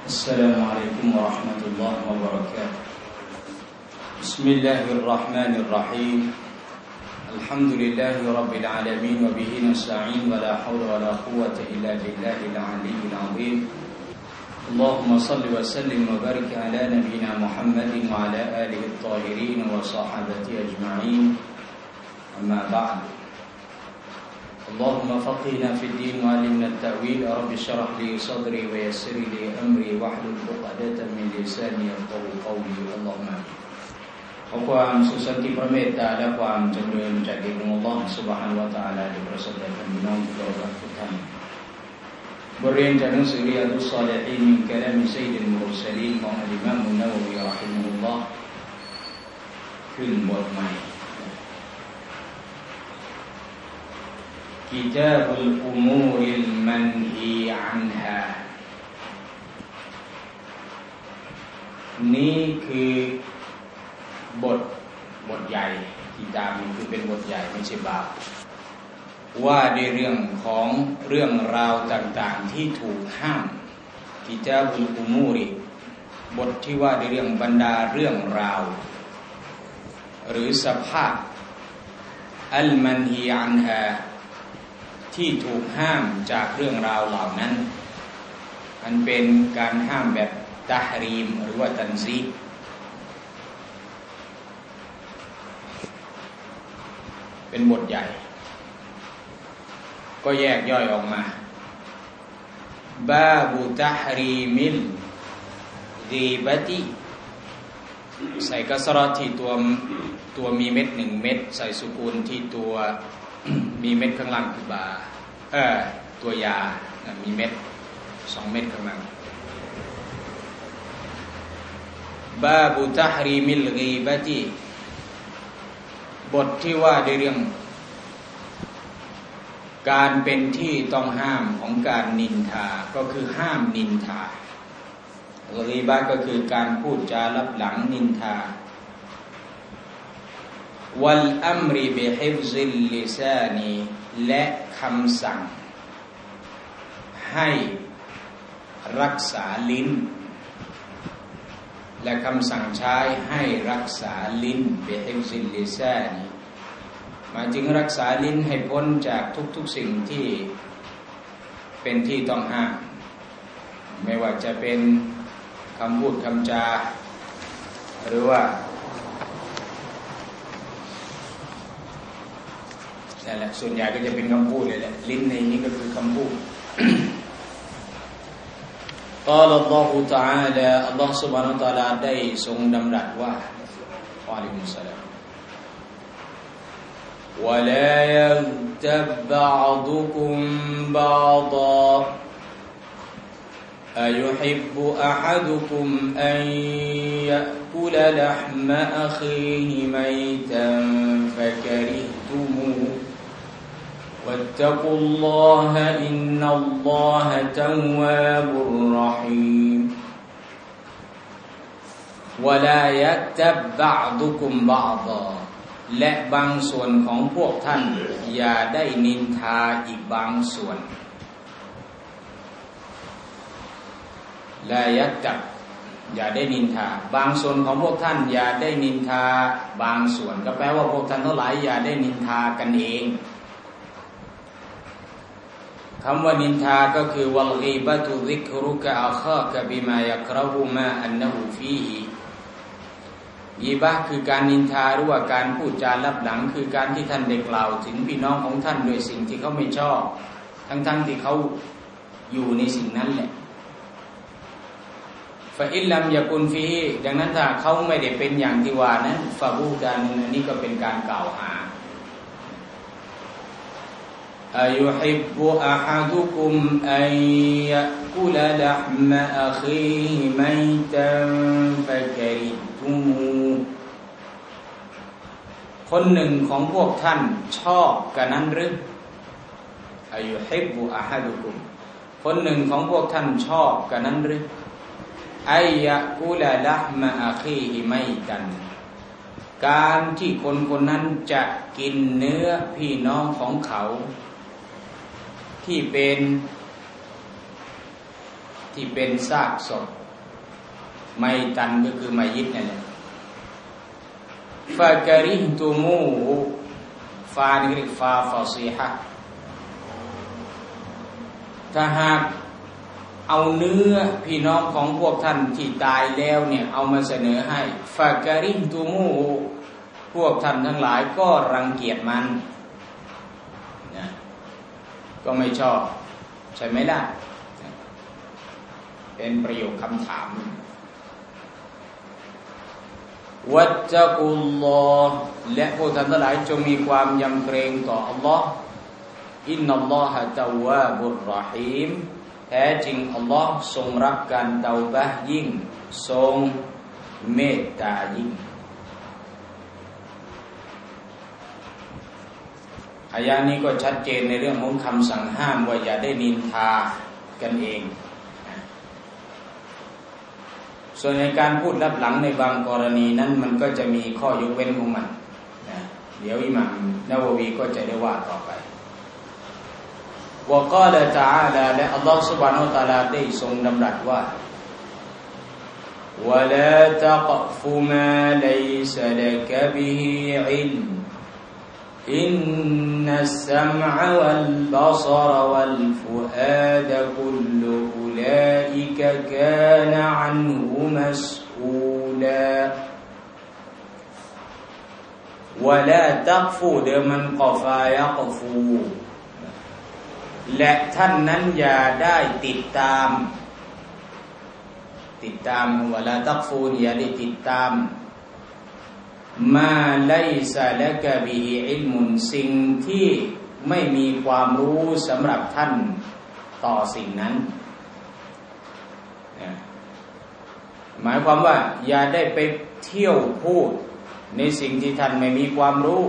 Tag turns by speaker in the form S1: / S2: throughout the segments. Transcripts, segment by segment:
S1: السلام عليكم ورحمة الله وبركاته بسم الله الرحمن الرحيم الحمد لله رب العالمين وبه نستعين ولا حول ولا قوة إلا بالله العلي العظيم اللهم صل وسلم وبارك على نبينا محمد وعلى آله الطاهرين وصحابته أجمعين أما بعد اللهم فقهنا في الدين وعلمنا التأويل رب اشرح لي صدري ويسر لي أمري واحلل عقدة من لساني يفقهوا قولي اللهم آمين ขอความสุขสันติพระเมตตาและความจำเริญจากอัลลอฮฺซุบฮานะฮูวะตะอาลาได้ประสบแด่พี่น้องทุกท่านบทเรียนจากหนังสือริยาดุศศอลิฮีนมินกะลามิซัยยิดมุรสลีนของอิหม่ามอันนะวะวีเราะฮิมะฮุลลอฮ์ขึ้นบทใหม่كتاب الأمور المنهي عنها นี่คือบทใหญ่กิตาบนี้คือเป็นบทใหญ่ไม่ใช่บาปว่าในเรื่องของเรื่องราวต่างๆที่ถูกห้ามกิตาบุลอุมูริบทที่ว่าในเรื่องบรรดาเรื่องราวหรือสภาพอัลมันฮีอันฮาที่ถูกห้ามจากเรื่องราวเหล่านั้นอันเป็นการห้ามแบบตะฮรีมหรือว่าตันซีฮ์เป็นบทใหญ่ก็แยกย่อยออกมาบาบุตะฮรีมิลกีบะติใส่กัสเราะห์ที่ตัวมีเม็ด1เม็ดใส่สุกูนที่ตัวมีเม็ดข้างล่างคือบาตัวยามีเม็ด2เม็ดข้างล่างบาบุตะฮรีมิลกีบะติบทที่ว่าในเรื่องการเป็นที่ต้องห้ามของการนินทาก็คือห้ามนินทากีบะก็คือการพูดจาลับหลังนินทาวัลอัมริบิฮิฟซิลลิซานีและคำสั่งให้รักษาลิ้นและคำสั่งใช้ให้รักษาลิ้นบิฮิฟซิลลิซานีหมายถึงรักษาลิ้นให้พ้นจากทุกๆสิ่งที่เป็นที่ต้องห้ามไม่ว่าจะเป็นคำพูดคำจาหรือว่านั่นแหละส่วนใหญ่ก็จะเป็นคำพูดเลยแหละลิ้นในนี้ก็คือคำพูด قال الله تعالى الله سبحانه وتعالى ได้ทรงดำรัสว่าอะลัยฮิมุสสลาม ولا يغتب بعضكم بعضا أيحب أحدكم أن يأكل لحم أخيه ميتا فكرهتموه واتقوا الله إن الله تواب رحيم ولا يغتب بعضكم بعضا และบางส่วนของพวกท่านอย่าได้นินทาอีกบางส่วนลายักตับอย่าได้นินทาบางส่วนของพวกท่านอย่าได้นินทาบางส่วนก็แปลว่าพวกท่านทั้งหลายอย่าได้นินทากันเองคำว่านินทาก็คือวัลกีบะตุซิกรุกะอัคากะบิมายักเราะฮูมาอันนะฮูฟีฮิกีบะห์คือการนินทาหรือว่าการพูดจาลับหลังคือการที่ท่านได้กล่าวถึงพี่น้องของท่านด้วยสิ่งที่เขาไม่ชอบทั้งที่เขาอยู่ในสิ่งนั้นแหละฟะอิลลัมยะกุนฟีฮิดังนั้นถ้าเขาไม่ได้เป็นอย่างที่ว่านั้นฟะบูดานอันนี้ก็เป็นการกล่าวหาอายุฮิบบุอะฮะดุกุมอันยะกุลละห์มะอะคีฮิมัยตันฟะกะริตุมูคนหนึ่งของพวกท่านชอบกันนั้นหรืออายุฮิบบุอะฮะดุกุมคนหนึ่งของพวกท่านชอบกันนั้นหรืออัยยะกุลละห์มะอะคีฮิมัยตันการที่คนนั้นจะกินเนื้อพี่น้องของเขา ที่เป็นที่เป็นซากศพไมตันก็คือมัยยิตนั่นแหละฟากะริฮตุมูฟานี่เรียกฟาฟาซีฮะถ้าหากเอาเนื้อพี่น้องของพวกท่านที่ตายแล้วเนี่ยเอามาเสนอให้ฟากะริฮตุมูพวกท่านทั้งหลายก็รังเกียจมันนะก็ไม่ชอบใช่ไหมล่ะเป็นประโยคคำถามวัตตะกุลลอฮ์และพวกท่านทั้งหลายจงมีความยำเกรงต่ออัลลอฮ์อินนัลลอฮะตะวาบุรเราะฮีมแท้จริงอัลลอฮ์ทรงรับการเตาบะห์ยิ่งทรงเมตตายิ่งอายะนี้ก็ชัดเจนในเรื่องของคำสั่งห้ามว่าอย่าได้นินทากันเองส่วนในการพูดลับหลังในบางกรณีนั้นมันก็จะมีข้อยกเว้นของมันนะเดี๋ยวอิหม่ามนะวะวีก็จะได้ว่าต่อไปวะกาละตะอาลาและอัลลอฮฺ سبحانه และ تعالى ได้ทรงดำรัสว่าวะลาตะกะฟุมาลัยซะละกะบิฮิอิลมอินนัสซัมอะวัลบะศรวัลฟุอาดกุลลุอุลาอิกะกานะอันฮุมัสอูลาวะลาตักฟูเดิมมันกอฟายักฟูและท่านนั้นอย่าได้ติดตามวะลาตักฟูอย่าได้ติดตามมาไลซะละกะบิฮิอิลมุนสิ่งที่ไม่มีความรู้สำหรับท่านต่อสิ่งนั้นหมายความว่าอย่าได้ไปเที่ยวพูดในสิ่งที่ท่านไม่มีความรู้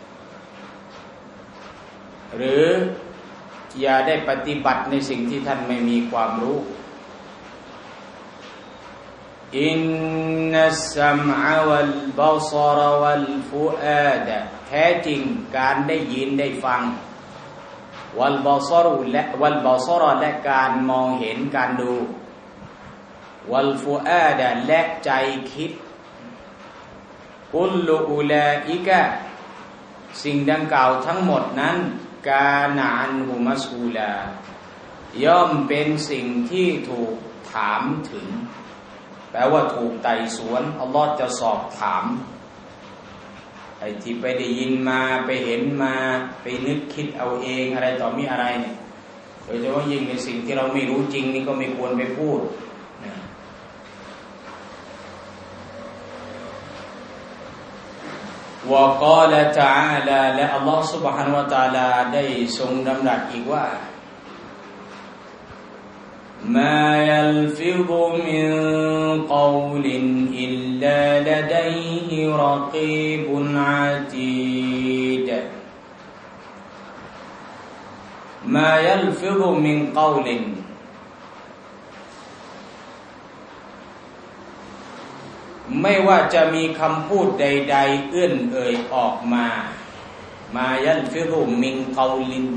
S1: หรืออย่าได้ปฏิบัติในสิ่งที่ท่านไม่มีความรู้อินนัสซัมอะวัลบะศรวัลฟุอาดแท้จริงการได้ยินได้ฟังวัลบะศรและการมองเห็นการดูวัลฟุอาดและใจคิดกุลลุอุลาอิกะสิ่งดังกล่าวทั้งหมดนั้นกานะอันฮุมัสอูลาย่อมเป็นสิ่งที่ถูกถามถึงแปลว่าถูกไต่สวนอัลลอฮ์จะสอบถามไอ้ที่ไปได้ยินมาไปเห็นมาไปนึกคิดเอาเองอะไรต่อมีอะไรเนี่ยโดยเฉพาะยิ่งในสิ่งที่เราไม่รู้จริงนี่ก็ไม่ควรไปพูดนะวะกาละตะอาลาและอัลลอฮ์ سبحانه และ تعالى ได้ทรงดำรัสอีกว่าما يلفظ من قول إلا لديه رقيب عتيد ما يلفظ من قولไม่ว่าจะมีคำพูดใดๆเอื้อนเอ่ยออกมามายัลฟิรุมินกอลิน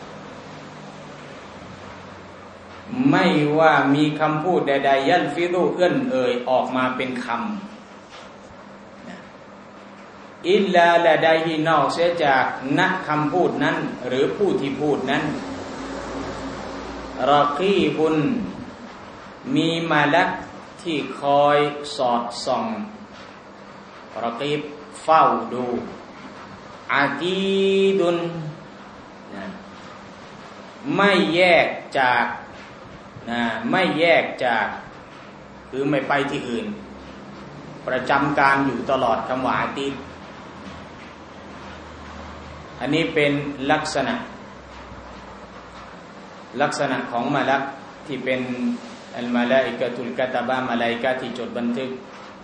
S1: ไม่ว่ามีคำพูดใดๆยัลฟิรุเอื้อนเอ่ยออกมาเป็นคำอิลลาละไดฮินอกเสียจากณคำพูดนั้นหรือผู้ที่พูดนั้นรอกีบุนมีมาลักที่คอยสอดส่องรอกีบเฝ้าดูอาตีดุนไม่แยกจากไม่แยกจากคือไม่ไปที่อื่นประจำการอยู่ตลอดคำว่าอาตีดอันนี้เป็นลักษณะของมาลักที่เป็นอัลมาลาอิกะตุลกะตะบะมาลาอิกะที่จดบันทึก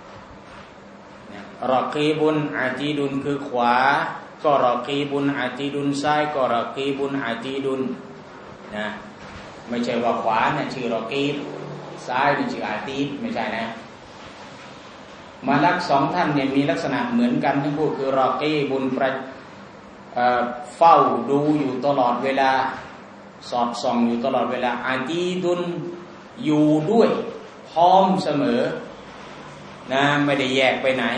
S1: รอกีบุนอาตีดุนคือขวาก็รอกีบุนอาตีดุนซ้ายก็รอกีบุนอาตีดุนนะไม่ใช่ว่าขวาเนี่ยชื่อรอกีบซ้ายนี่ชื่ออาตีดไม่ใช่นะมาลักสองท่านเนี่ยมีลักษณะเหมือนกันทั้งคู่คือรอกีบุนเฝ้าดูอยู่ตลอดเวลาสอดส่องอยู่ตลอดเวลาอาตีดุนอยู่ด้วยพร้อมเสมอนะไม่ได้แยกไปไหน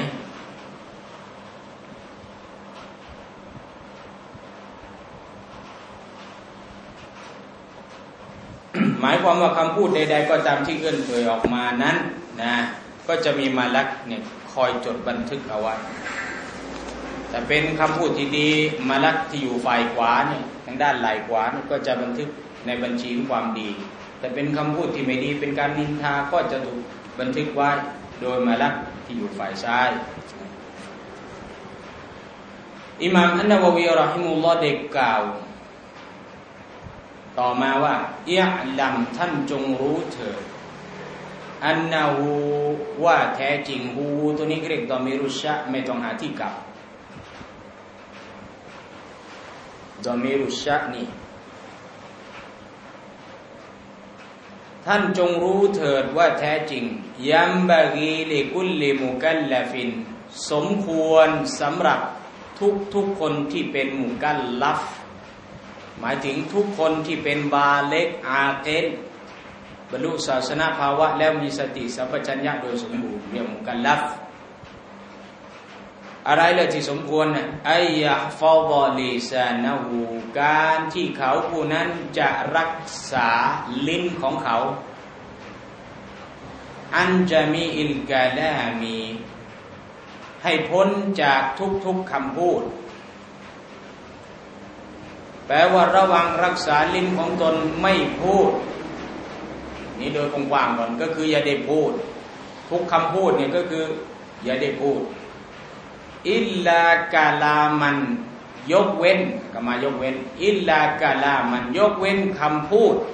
S1: หมายความว่าคำพูดใดๆก็ตามที่เอื้อนเอ่ยออกมานั้นนะก็จะมีมาลักเนี่ยคอยจดบันทึกเอาไว้แต่เป็นคำพูดที่ดีมาลักที่อยู่ฝ่ายขวาเนี่ยทางด้านไหล่ขวาเนี่ยก็จะบันทึกในบัญชีของความดีแต่เป็นคำพูดที่ไม่ดีเป็นการนินทาก็จะถูกบันทึกไว้โดยมาลักที่อยู่ฝ่ายซ้ายอิหม่ามอันนะวะวีเราะฮิมุลลอฮ์ได้กล่าวต่อมาว่าอิอ์ลัมท่านจงรู้เถิดอันนะฮูว่าแท้จริงฮูตัวนี้เรียกดอมิรุชะไม่ต้องหาที่กลับดอมิรุชะนี่ท่านจงรู้เถิดว่าแท้จริงยัมบะกีลิกุลลิมุกัลลฟินสมควรสำหรับทุกคนที่เป็นมุกัลลัฟหมายถึงทุกคนที่เป็นบาเล็กอาเกลบรรลุศาสนาภาวะแล้วมีสติสัมปชัญญะโดยสมบูรณ์เรียกมุกัลลัฟอะไรเลยที่สมควรนะอัยยะฟอฎอลิซานะฮูการที่เขาผู้นั้นจะรักษาลิ้นของเขาอันจะมีอิลกาลามีให้พ้นจากทุกคำพูดแปลว่าระวังรักษาลิ้นของตนไม่พูดนี่โดยกว้างๆก่อนก็คืออย่าได้พูดทุกคำพูดเนี่ยก็คืออย่าได้พูดอิลลากาลามันยกเว้นก็มายกเว้นอิลลากาลามันยกเว้นคำพูด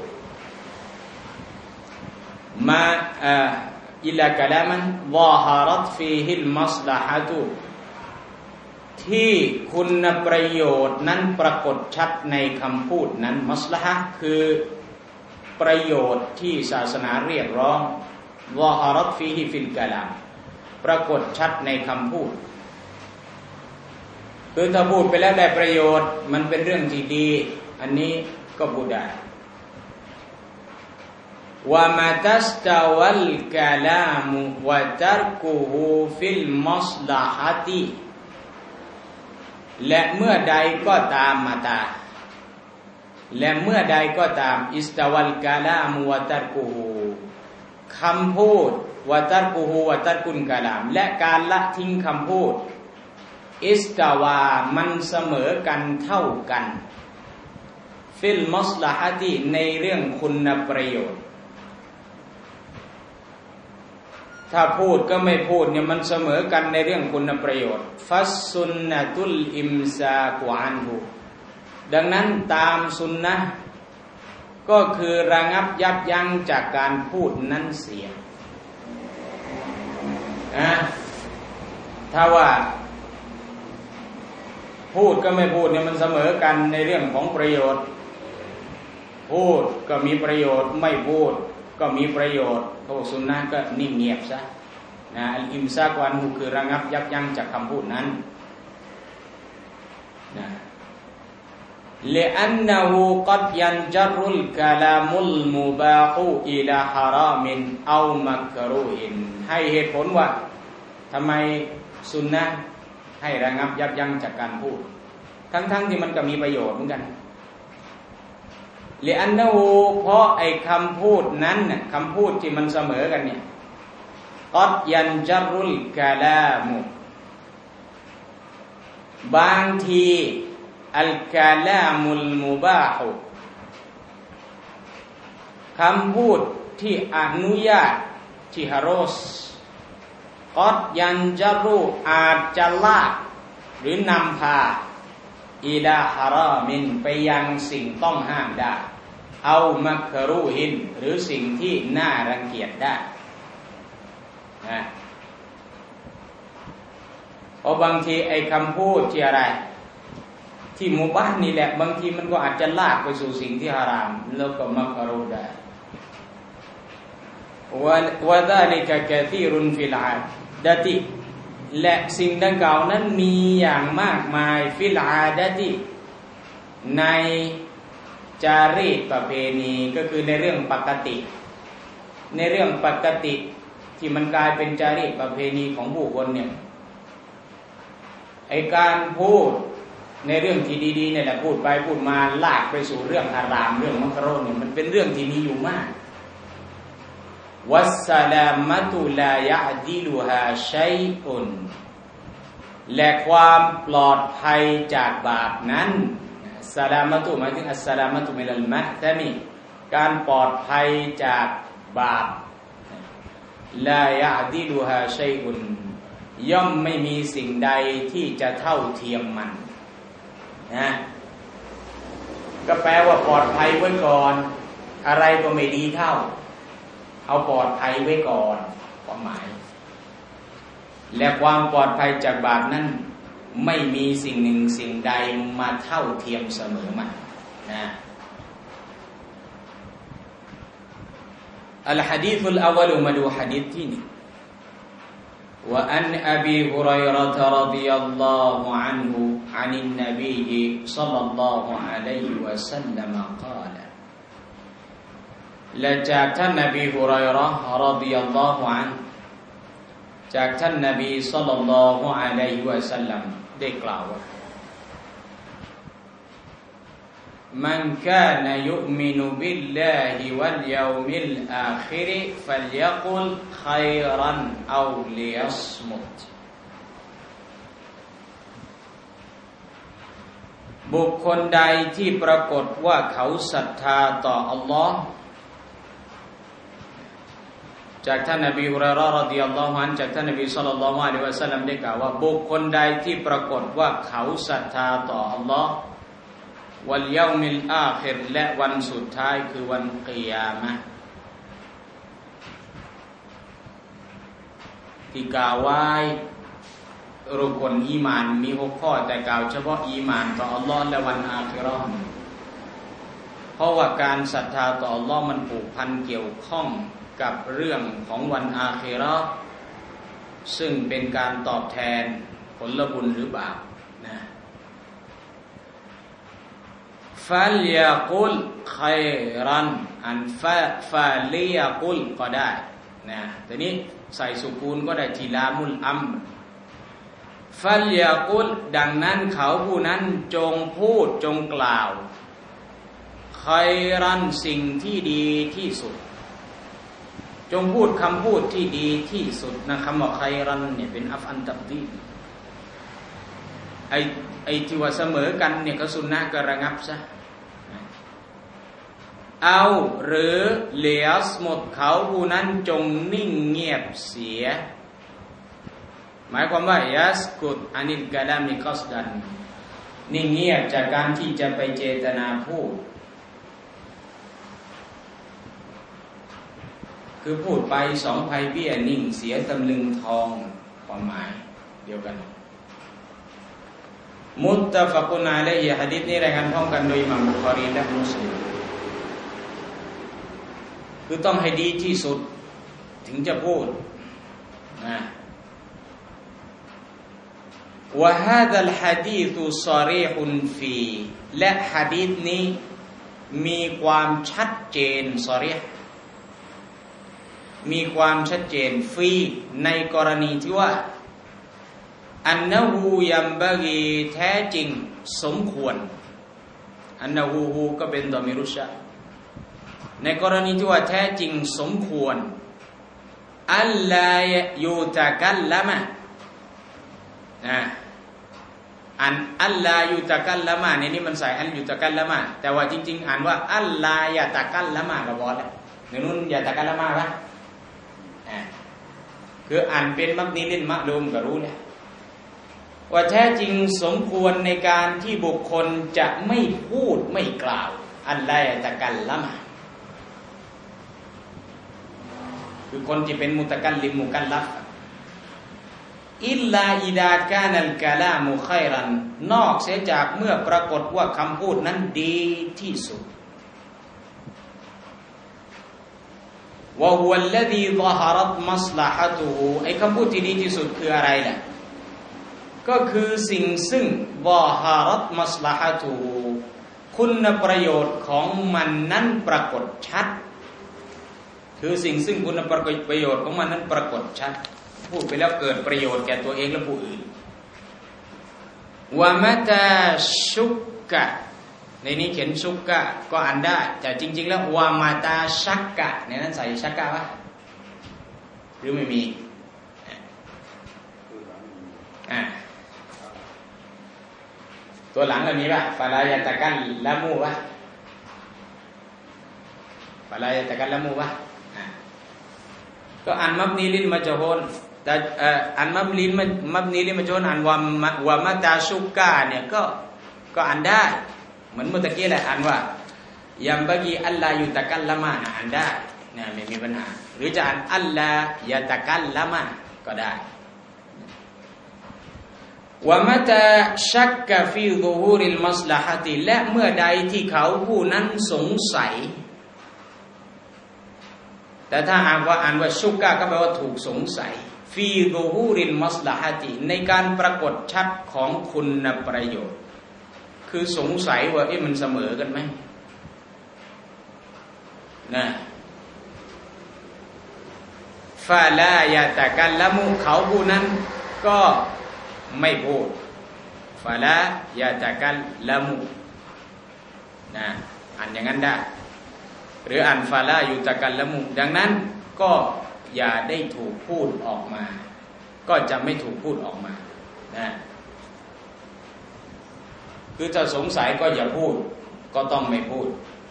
S1: มาอิลลากาลามันวะฮารัตฟีฮิลมัศลาฮะตุที่คุณประโยชน์นั้นปรากฏชัดในคำพูดนั้นมัศลาฮะคือประโยชน์ที่ศาสนาเรียกร้องวะฮารัตฟีฮิฟิลกะลามปรากฏชัดในคำพูดคือถ้าพูดไปแล้วได้ประโยชน์มันเป็นเรื่องที่ดีอันนี้ก็พูดได้วะมาตัสตาวัลกะลามุวะตัรกุฮูฟิลมัศลาฮะติและเมื่อใดก็ตามมาตาและเมื่อใดก็ตามอิสตาวัลกะลามุวะตัรกุฮูคำพูดวะตัรกุฮูวะตัรกุลกะลามและการละทิ้งคำพูดอิสตาวามันเสมอกันเท่ากันฟิลมัศลาฮะติในเรื่องคุณประโยชน์ถ้าพูดก็ไม่พูดเนี่ยมันเสมอกันในเรื่องคุณประโยชน์ฟัสซุนนะตุลอิมซากุอันฮุดังนั้นตามสุนนะก็คือระงับยับยั้งจากการพูดนั้นเสียถ้าว่าพูดก็ไม่พูดเนี่ยมันเสมอกันในเรื่องของประโยชน์พูดก็มีประโยชน์ไม่พูดก็มีประโยชน์พวกสุนนะก็นิ่งเงียบซะนะอัลอิมซากวันหูคือระงับยับยั้งจากคำพูดนั้นนะلأنه قد ينجر الكلام المباح إلى حرام أو مكروه ให้เหตุผลว่าทำไมสุนนะให้ระงับยับยั้งจากการพูดทั้งที่มันก็มีประโยชน์เหมือนกันلأنهเพราะไอ้คำพูดนั้นน่ะคำพูดที่มันเสมอกันเนี่ยقد ينجر الكلام บางทีอัลกะลามุลมุบาฮุคำพูดที่อนุญาตที่ฮารอสกัดยันจารุอาจจะลากหรือนำพาอิลาฮารามินไปยังสิ่งต้องห้ามได้เอามักรูฮินหรือสิ่งที่น่ารังเกียจได้นะเพราะบางทีไอ้คำพูดที่อะไรที่มุบาฮ์นี่แหละบางทีมันก็อาจจะลากไปสู่สิ่งที่ฮารามแล้วก็มักรูได้วะซาลิกะกะซีรุนฟิลอาดะติและสิ่งดังกล่าวนั้นมีอย่างมากมายฟิลอาดะติในจารีตประเพณีก็คือในเรื่องปกติในเรื่องปกติที่มันกลายเป็นจารีตประเพณีของผู้คนเนี่ยไอ้การพูดในเรื่องที่ดีๆเนี่ยแหละพูดไปพูดมาลากไปสู่เรื่องฮารามเรื่องมักรุฮ์เนี่ยมันเป็นเรื่องที่มีอยู่มากวัสสลามะตุลายะดิลุฮาชัยอุนและความปลอดภัยจากบาปนั้นสลามะตุหมายถึงอัสสลามะตุมินัลมะตะมีการปลอดภัยจากบาปลายะดิลุฮาชัยอุนย่อมไม่มีสิ่งใดที่จะเท่าเทียมมันนะก็แปลว่าปลอดภัยไว้ก่อนอะไรก็ไม่ดีเท่าเอาปลอดภัยไว้ก่อนความหมายและความปลอดภัยจากบาปนั้นไม่มีสิ่งหนึ่งสิ่งใดมาเท่าเทียมเสมอมันนะอัลหะดีษุลอวัลมาดูหะดีษที่1 وأن أبي هريرة رضي الله عنه عن النبي صلى الله عليه وسلم قال และจากท่านนบีฮุรัยเราะห์รอฎิยัลลอฮุอันฮุจากท่านนบีศ็อลลัลลอฮุอะลัยฮิวะซัลลัมได้กล่าวว่ามันกานยุมินุบิลลาฮิวัลยอมิลอาคิรฟัลยะกุลคัยรันเอาลิยัศมุตบุคคลใดที่ปรากฏว่าเขาศรัทธาต่ออัลลอฮ์จากท่านนบีฮุรัยเราะห์รอฎิยัลลอฮุอันฮุจากท่านนบีศ็อลลัลลอฮุอะลัยฮิวะซัลลัมได้กล่าวว่าบุคคลใดที่ปรากฏว่าเขาศรัทธาต่ออัลลอฮ์วัลยอมิลอาคิรและวันสุดท้ายคือวันกิยามะห์ที่กล่าวไว้รุกนอีหม่านมี6ข้อแต่กล่าวเฉพาะอีหม่านต่ออัลลอฮ์และวันอาคิเราะห์เพราะว่าการศรัทธาต่ออัลลอฮ์มันผูกพันเกี่ยวข้องกับเรื่องของวันอาคิเราะห์ซึ่งเป็นการตอบแทนผลบุญหรือบาปนะฟัลยะกุลคัยรันอันฟาลิยะกุลก็ได้นะแต่นี้ใส่สุกูนก็ได้ทีลามุลอัมฟัลยะกุลดังนั้นเขาผู้นั้นจงพูดจงกล่าวคัยรันสิ่งที่ดีที่สุดจงพูดคำพูดที่ดีที่สุดนะคำว่าคัยรันเนี่ยเป็นอัฟอันตับดีไอที่ว่าเสมอกันเนี่ยก็สุนนะก็ระงับซะเอาหรือเลียสหมดเขาผู้นั้นจงนิ่งเงียบเสียหมายความว่ายัสกุดอานิลกะลามิกัสดันนิ่งเงียบจากการที่จะไปเจตนาพูดคือพูดไป2 ภัยเบี้ยนิ่งเสียตำลึงทองความหมายเดียวกันมุตตะฟักุนอะลัยฮิหะดีษนี้รายงานพร้อมกันโดยอิหม่ามบุคอรีและมุสลิมคือต้องให้ดีที่สุดถึงจะพูดนะวะฮาซัลหะดีษศอรีฮุนฟีและหะดีษนี้มีความชัดเจนศอรีฮ์มีความชัดเจนฟีในกรณีที่ว่าอันนะฮูยัมบะกีแท้จริงสมควรอันนะฮูก็เป็นดอมิรุชะในกรณีที่ว่าแท้จริงสมควรอัลลายูตะกัลละมะนะอัลลายูตะกัลละมะในนี้มันใส่อัลยูตะกัลละมะแต่ว่าจริงๆอ่านว่าอัลลายะตะกัลละมะก็พอแล้วในนู้นยะตะกัลละมะป่ะคืออ่านเป็นมักนีลินมะลูมก็รู้แล้วว่าแท้จริงสมควรในการที่บุคคลจะไม่พูดไม่กล่าวอัลลายะตะกัลละมะคือคนที่เป็นมุตะกัลลิมมุกัลลัฟอิลลาอิดากานัลกะลามุคัยรันนอกเสียจากเมื่อปรากฏว่าคำพูดนั้นดีที่สุดวะฮุวัลลซีซะฮะรัตมัศลาฮะตุฮูไอ้คำพูดที่ดีที่สุดคืออะไรล่ะก็คือสิ่งซึ่งซะฮะรัตมัศลาฮะตุฮูคุณประโยชน์ของมันนั้นปรากฏชัดคือสิ่งซึ่งคุณประโยชน์ของมันนั้นปรากฏชัดพูดไปแล้วเกิดประโยชน์แก่ตัวเองและผู้อื่นวะมะตาชุกกะในนี้เขียนชุกกะก็อ่านได้แต่จริงๆแล้ววะมาตาชักกะในนั้นใส่ชักกะวะหรือไม่มีตัวหลังก็มีป่ะฟาลายะตะกันละมูป่ะฟาลายะตะกันละมูป่ะก็อ่านมับนีลินมาจโฮนแต่อ่านมับนีลินมาจโฮนอ่านวะมาตาชุกกะเนี่ยก็อ่านได้เหมือนเมื่อตะกี้แหละอ่านว่ายัมบะกีอัลลายุตะกัลละมาอ่านได้เนี่ยไม่มีปัญหาหรือจะอ่านอัลลายะตะกัลละมาก็ได้วะมะตาชักกะฟีซุฮูริลมัศละฮะติและเมื่อใดที่เขาผู้นั้นสงสัยแต่ถ้าอ่านว่าชุกกะก็แปลว่าถูกสงสัยฟีซุฮูริลมัศละฮะติในการปรากฏชัดของคุณประโยชน์คือสงสัยว่ามันเสมอกันไหมนะฟาลายะตะกัลละมุเขาผู้นั้นก็ไม่พูดฟาลายะตะกัลละมุนะอ่านอย่างนั้นได้หรืออ่านฟาลายุตะกัลละมุดังนั้นก็อย่าได้ถูกพูดออกมาก็จะไม่ถูกพูดออกมานะคือถ้าสงสัยก็อย่าพูดก็ต้องไม่พูด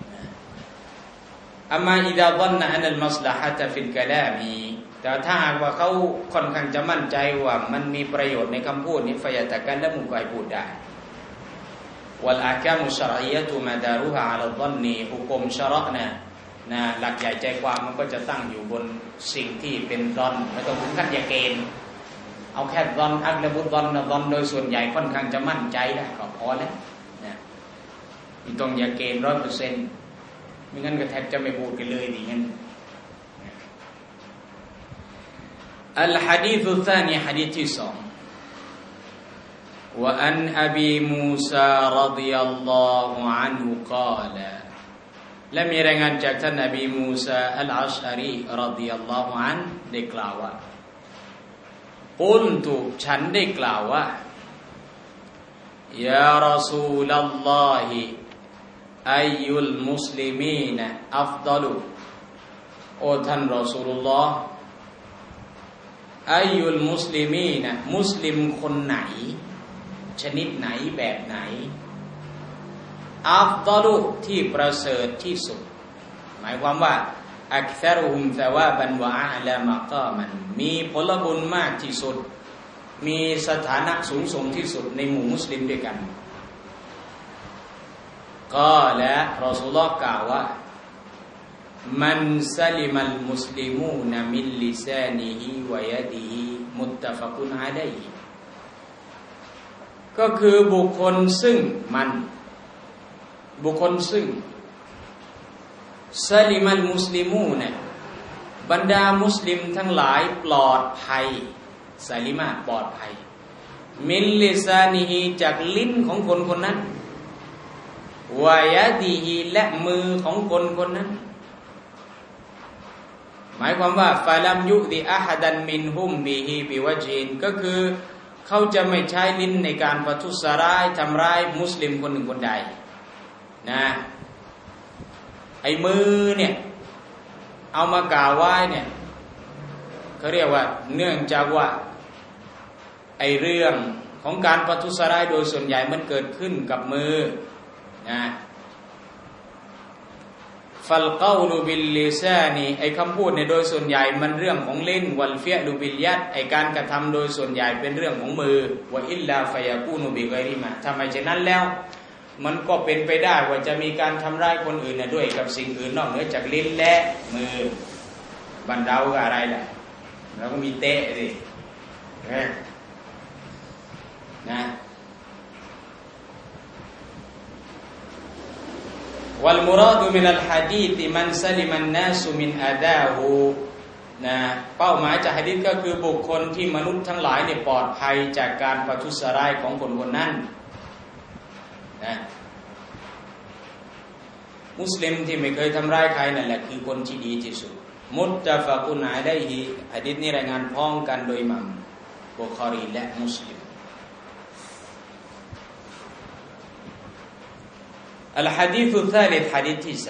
S1: อัมมาอิดะฎันนะอันนัลมัศละฮะตะฟิลกะลามีแต่ถ้าหากว่าเขาค่อนข้างจะมั่นใจว่ามันมีประโยชน์ในคำพูดนี้ฟะยะตะกัลละมุก็ให้พูดได้วัลอะกามุชชะรอียะตุมาดารุฮะอะลัฎันนีฮุกมชะเราะห์นะหลักใหญ่ใจความมันก็จะตั้งอยู่บนสิ่งที่เป็นฎอนไม่ต้องถึงขั้นยาเกณฑ์เอาแค่ฎอนอักละบุฎอนนะฎอนโดยส่วนใหญ่ค่อนข้างจะมั่นใจได้ก็พอแล้วนะไม่ต้องยาเกณฑ์ 100%ไม่งั้นก็แทบจะไม่พูดกันเลยดิงั้นอัลหะดีษอุธานีหะดีษที่2 وأن أبي موسى رضي الله عنه قال และมีรายงานจากท่านนบีมูซาอัลอัชอะรีรอฎิยัลลอฮุอันฮุได้กล่าวว่ากุลตุฉันได้กล่าวว่ายารอซูลัลลอฮิอัยยุลมุสลิมีนอัฟฎอลุโอท่านรอซูลุลลอฮ์อัยยุลมุสลิมีนมุสลิมคนไหนชนิดไหนแบบไหนอัฟฎอลุที่ประเสริฐที่สุดหมายความว่าอักษรุฮุมซะวาบันวะอาลามะกามันมีผลบุญมากที่สุดมีสถานะสูงส่งที่สุดในหมู่มุสลิมด้วยกันก็และรอซูลุลลอฮ์กล่าวว่ามันซะลิมัลมุสลิมูนมินลิซานิฮิวะยะดิฮิมุตตะฟะกุนอะลัยฮิก็คือบุคคลซึ่งซะลิมัลมุสลิมูนบรรดามุสลิมทั้งหลายปลอดภัยซะลิมะปลอดภัยมินลิซานิฮิจากลิ้นของคนคนนั้นวะยะดิฮิและมือของคนคนนั้นหมายความว่าฟะลัมยุดิอะฮัดันมินฮุมบิฮิบิวะจินก็คือเขาจะไม่ใช้ลิ้นในการประทุษร้ายทำร้ายมุสลิมคนหนึ่งคนใดนะไอ้มือเนี่ยเอามากล่าวไว้เนี่ยเขาเรียกว่าเนื่องจากว่าไอ้เรื่องของการประทุษร้ายโดยส่วนใหญ่มันเกิดขึ้นกับมือนะฟัลกอลูบิลลิซานีไอ้คำพูดเนี่ยโดยส่วนใหญ่มันเรื่องของลิ้นวัลฟิอลุบิลยัดไอ้การกระทำโดยส่วนใหญ่เป็นเรื่องของมือวะอิลลาฟะยะกูนุบิกอยริมาทำไมเช่นนั้นแล้วมันก็เป็นไปได้ว่าจะมีการทำร้ายคนอื่นด้วยกับสิ่งอื่นนอกเหนือจากลิ้นและมือบรรดาอะไรล่ะเราก็มีเตะสินะวัลมุราดุมินัลหะดีษมันซะลิมันนาสุมินอาดาฮูนะเป้าหมายจากหะดีษก็คือบุคคลที่มนุษย์ทั้งหลายเนี่ยปลอดภัยจากการประทุษร้ายของคนคนนั้นนะมุสลิมที่ไม่เคยทำร้ายใครนั่นแหละคือคนที่ดีที่สุดมุตตะฟะกุนอะลัยฮิหะดีษนี้รายงานพ้องกันโดยอิหม่ามบุคอรีและมุสลิมอัลหะดีษอัล ثالث หะดีษที่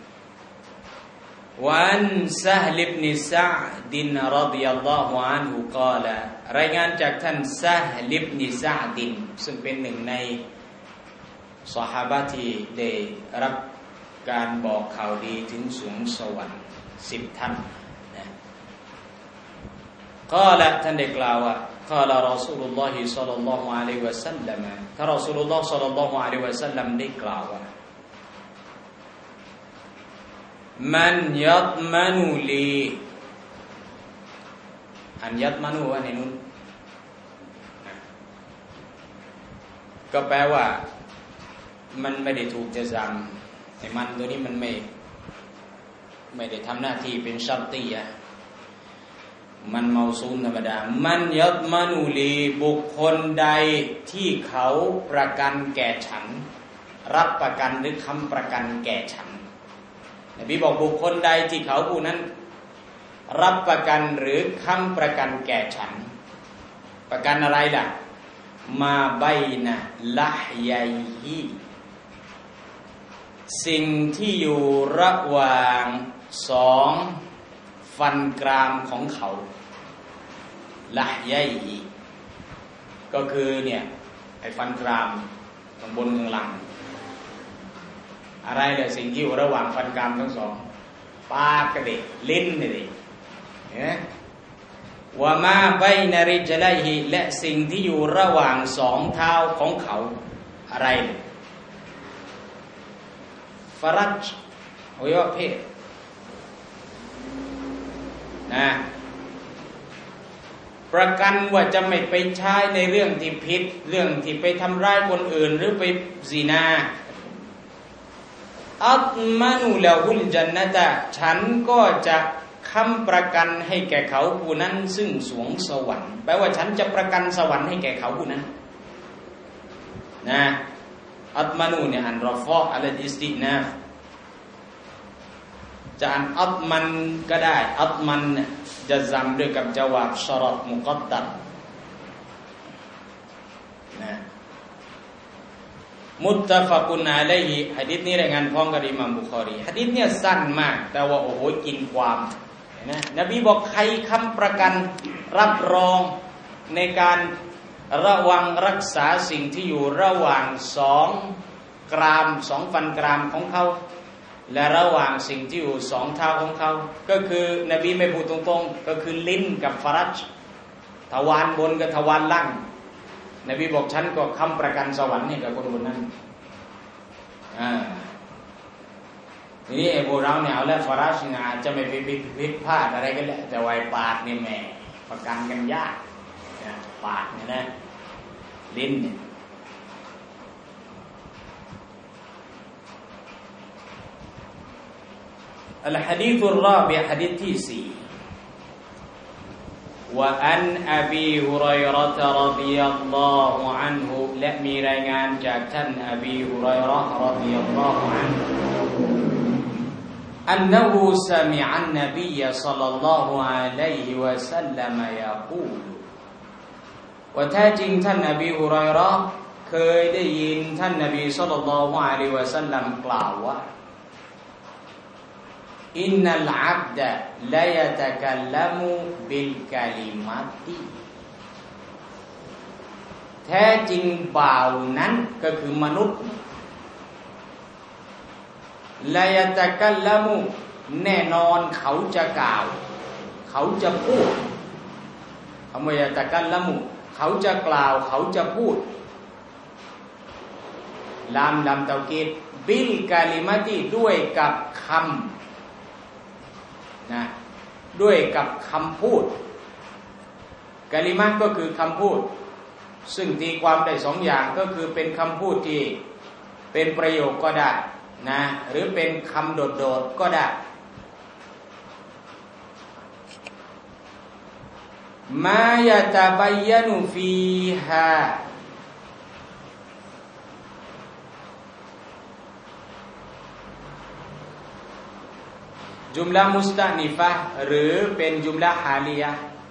S1: 3 وعن سهل بن سعد رضي الله عنه قال รายงานจากท่านซะฮ์ بن سعد ซึ่งเป็นหนึ่งในซอฮาบะห์ที่ได้รับการบอกข่าวดีถึงสวงสวรรค์10 ท่านนะกล่าวท่านได้กล่าวว่า قال رسول الله صلى الله عليه وسلم ท่านรอซูลุลลอฮ์ صلى الله عليه وسلم ได้กล่าวว่ามันยัตมานุลีอันยัตมานุว่าในนู้นก็แปลว่ามันไม่ได้ถูกจะจำไอ้มันตัวนี้มันไม่ได้ทำหน้าที่เป็นชัตตีอะมันเมาซูนธรรมดามันยัตมานุลีบุคคลใดที่เขาประกันแก่ฉันรับประกันหรือค้ำประกันแก่ฉันนบีบอกบุคคลใดที่เขาผู้นั้นรับประกันหรือค้ำประกันแก่ฉันประกันอะไรล่ะมาไบนะละฮยัยฮิสิ่งที่อยู่ระหว่าง2ฟันกรามของเขาละฮยัยฮิก็คือเนี่ยไอ้ฟันกรามข้างบนข้างล่างอะไรเนี่ยสิ่งที่อยู่ระหว่างฟันกรามทั้งสองปากกระเดะลิ้นนี่ดิว่ามาไบนะริจลัยฮิและสิ่งที่อยู่ระหว่าง2เท้าของเขาอะไรฟารัจอวัยวะเพศนะประกันว่าจะไม่ไปใช้ในเรื่องที่ผิดเรื่องที่ไปทำร้ายคนอื่นหรือไปซินาอัตมานุละฮุลญันนะตะฉันก็จะค้ำประกันให้แก่เขาผู้นั้นซึ่งสวงสวรรค์แปลว่าฉันจะประกันสวรรค์ให้แก่เขาผู้นั้นนะอัตมานุเนี่ยอันรอฟออัลอิสตินาฟจะอันอัตมันก็ได้อัตมันเนี่ยจะจำด้วยกับจาวาบชรอตมุกัดดัรนะมุตตะฟะกุนอะลัยฮิหะดีษนี้รายงานพ้องกับอิหม่ามบุคอรีหะดีษเนี่ยสั้นมากแต่ว่าโอ้โหกินความนะนบีบอกใครค้ำประกันรับรองในการระวังรักษาสิ่งที่อยู่ระหว่าง2กราม2ฟันกรามของเขาและระหว่างสิ่งที่อยู่2เท้าของเขาก็คือนบีไม่พูดตรงๆก็คือลิ้นกับฟารัจทวารบนกับทวารล่างนบีบอกฉันก็ค้ำประกันสวรรค์ให้กับคนคนนั้นทีนี้ไอ้พวกเราเนี่ยเอาแล้วฟารัจอาจจะไม่ผิดพลาดอะไรกันแหละแต่ไวปากนี่แหมประกันกันยากปากเนี่ยนะลิ้นเนี่ยอัลหะดีษรอบิอะห์หะดีษที่4ว่าอันอบีฮุรัยเราะฮ์รอฎิยัลลอฮุอันฮุและมีรายงานจากท่านอบีฮุรัยเราะฮ์รอฎิยัลลอฮุอันฮุอันนะฮูซะมิอันนบียศ็อลลัลลอฮุอะลัยฮิวะซัลลัมยะกูลว่าแท้จริงท่านนบีฮุรัยเราะห์เคยได้ยินท่านนบีศ็อลลัลลอฮุอะลัยฮิวะซัลลัมกล่าวว่าอินนัลอับดะลายะตะกัลลัมุบิลกะลิมัติแท้จริงบ่าวนั้นก็คือมนุษย์ลายะตะกัลลัมุแน่นอนเขาจะกล่าวเขาจะพูดคำว่ายะตะกัลลัมุเขาจะกล่าวเขาจะพูดลามเตากีดบิลกะลิมัติด้วยกับคำนะด้วยกับคำพูดกะลิมะก็คือคำพูดซึ่งตีความได้2อย่างก็คือเป็นคำพูดที่เป็นประโยคก็ได้นะหรือเป็นคำโดดๆก็ได้มายะตะบัยยะนุฟีฮาจุมละมุสตะนิฟะหรือเป็นจุมละฮาลียะ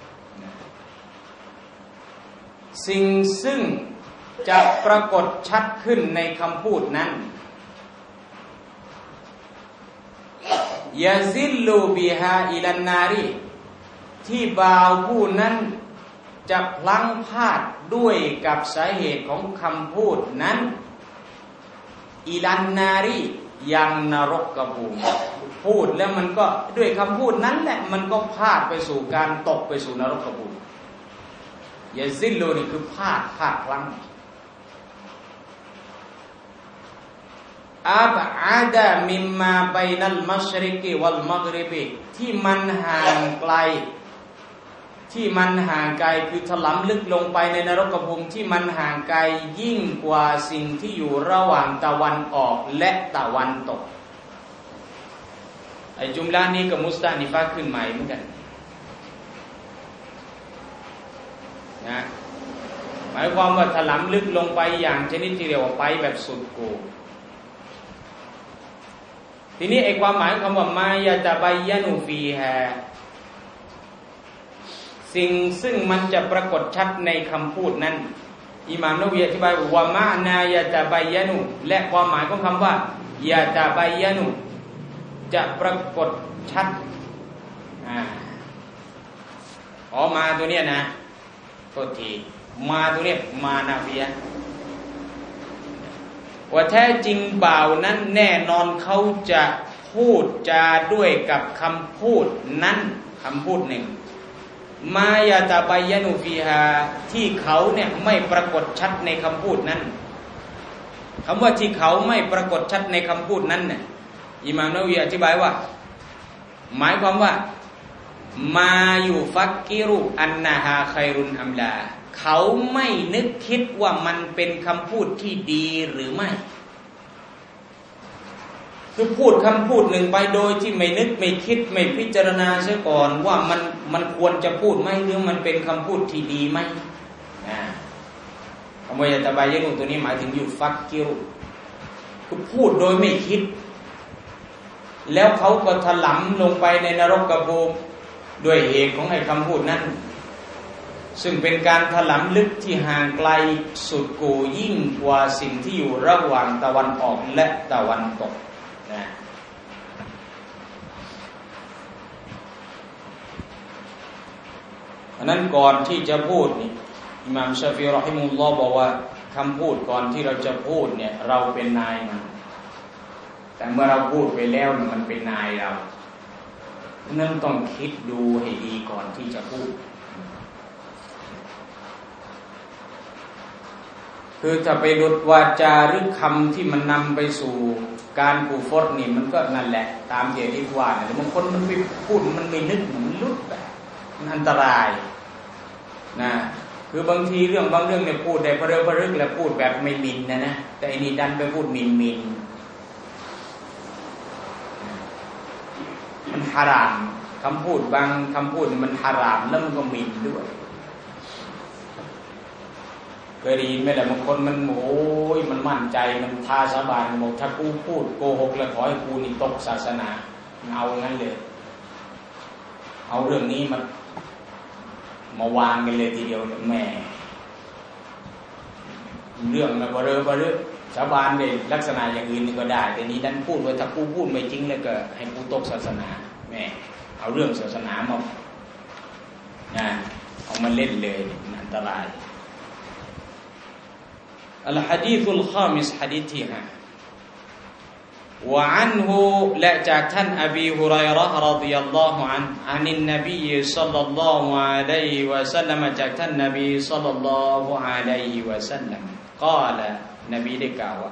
S1: สิ่งซึ่งจะปรากฏชัดขึ้นในคำพูดนั้นยาซิลลูบิฮาอิลันนารีที่บ่าวผู้นั้นจะพลั้งพลาดด้วยกับสาเหตุของคำพูดนั้นอิลันนารียังนรกกระพูพูดแล้วมันก็ด้วยคำพูดนั้นแหละมันก็พลาดไปสู่การตกไปสู่นรกกระพูยาซิลลูนี่คือพลาดพลั้งอับอาดะมิมมาบัยนัลมัชริกิวัลมักริบิที่มันห่างไกลคือถลำลึกลงไปในนรกภูมิที่มันห่างไกลยิ่งกว่าสิ่งที่อยู่ระหว่างตะวันออกและตะวันตกไอ้จุมละนี้ก็มุสตะนิฟะขึ้นใหม่เหมือนกันนะหมายความว่าถลำลึกลงไปอย่างชนิดที่เรียกว่าไปแบบสุดกูทีนี้ไอ้ความหมายคำว่ามายาตะบัยยะนูฟีฮาสิ่งซึ่งมันจะปรากฏชัดในคำพูดนั้นอิหม่ามนะวีอธิบายว่ามะนายาตะบัยยะนูและความหมายของคำว่ายาตะบัยยะนูจะปรากฏชัดมาตัวเนี้ยนะโทษทีมาตัวเนี้ยมานาฟียะว่าแท้จริงบ่าวนั้นแน่นอนเขาจะพูดจาด้วยกับคำพูดนั้นคำพูดหนึ่งมายาตะบัยยะนูฟีฮาที่เขาเนี่ยไม่ปรากฏชัดในคำพูดนั้นคำว่าที่เขาไม่ปรากฏชัดในคำพูดนั้นเนี่ยอิหม่ามนะวีอธิบายว่าหมายความว่ามาอยู่ฟักกิรุอันนาฮาไครุนอัมลาเขาไม่นึกคิดว่ามันเป็นคำพูดที่ดีหรือไม่คือพูดคำพูดหนึ่งไปโดยที่ไม่นึกไม่คิดไม่พิจารณาเสียก่อนว่ามันควรจะพูดไหมหรือมันเป็นคำพูดที่ดีไหมคำว่ายาตะบัยยะนูตัวนี้หมายถึงอยู่ฟักกิรุคือพูดโดยไม่คิดแล้วเขาก็ถลำลงไปในนรกกระโพงด้วยเหตุของไอ้คำพูดนั้นซึ่งเป็นการถลำลึกที่ห่างไกลสุดกูยิ่งกว่าสิ่งที่อยู่ระหว่างตะวันออกและตะวันตกนะอันนั้นก่อนที่จะพูดนี่อิหม่ามชาฟิอีเราะฮิมะฮุลลอฮ์บอกว่าคำพูดก่อนที่เราจะพูดเนี่ยเราเป็นนายมันแต่เมื่อเราพูดไปแล้วมันเป็นนายเรานั่นต้องคิดดูให้ดีก่อนที่จะพูดคือถ้าไปหลุดวาจาหรือคำที่มันนำไปสู่การกูฟรนี่มันก็นั่นแหละตามที่อธิบายแต่บางคนมันไปพูดมันไม่นึกมันลุดแบบมันอันตรายนะคือบางทีเรื่องบางเรื่องเนี่ยพูดได้เพลิดเพลินแล้วพูดแบบไม่มินนะแต่อันนี้ดันไปพูดมินมันฮารามคำพูดบางคำพูดมันฮารามแล้วมันก็มินด้วยเคยได้ยินไหมล่ะบางคนมันโอ้ยมันมั่นใจมันท้าสาบานบอกถ้ากูพูดโกหกแล้วขอให้กูนี่ตกศาสนาเอางั้นเลยเอาเรื่องนี้มาวางกันเลยทีเดียวแม่เรื่องนะบ่เร่อสาบานเลยลักษณะอย่างอื่นก็ได้แต่นี้ดันพูดว่าถ้ากูพูดไม่จริงแล้วก็ให้กูตกศาสนาแม่เอาเรื่องศาสนามาเอามาเล่นเลยอันตรายอัลฮะดีซุลคามิสฮะดีษที่5 وعنه และจากท่านอบีฮุรัยเราะห์รอฎิยัลลอฮุอันฮุอานินนบีศ็อลลัลลอฮุอะลัยฮิวะซัลลัมจากท่านนบีศ็อลลัลลอฮุอะลัยฮิวะซัลลัมกล่าวนบีได้กล่าวว่า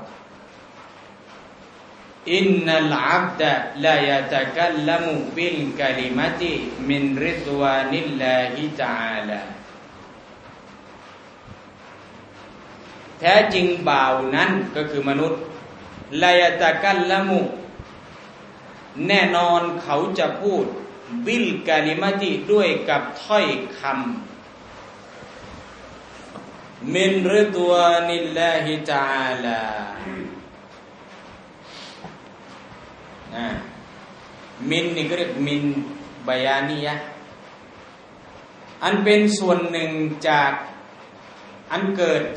S1: อินนัลอับดะลายะตะกัลลัมุบิลกะลิมะติมินริฎวานิลลาฮิตะอาลาแท้จริงบ่าวนั้นก็คือมนุษย์ลายะตะกัลลัมุแน่นอนเขาจะพูดบิลกะลิมะติด้วยกับถ้อยคำมินริฎวานิลลาฮิตะอาลามินนี่ก็เรียกมินบายานียะอันเป็นส่วนหนึ่งจากอันเกิด